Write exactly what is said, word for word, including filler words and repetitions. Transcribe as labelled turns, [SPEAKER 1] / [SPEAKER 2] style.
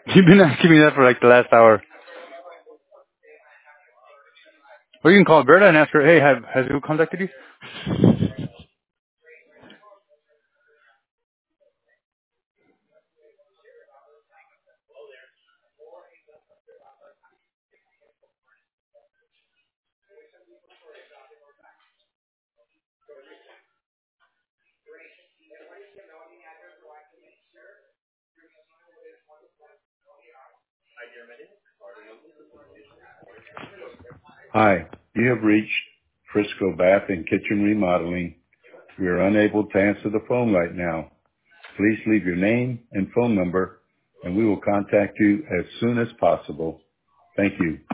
[SPEAKER 1] You've been asking me that for like the last hour. Or you can call Berta and ask her, hey, have, has who contacted you?
[SPEAKER 2] Hi, you have reached Frisco Bath and Kitchen Remodeling. We are unable to answer the phone right now. Please leave your name and phone number, and we will contact you as soon as possible. Thank you.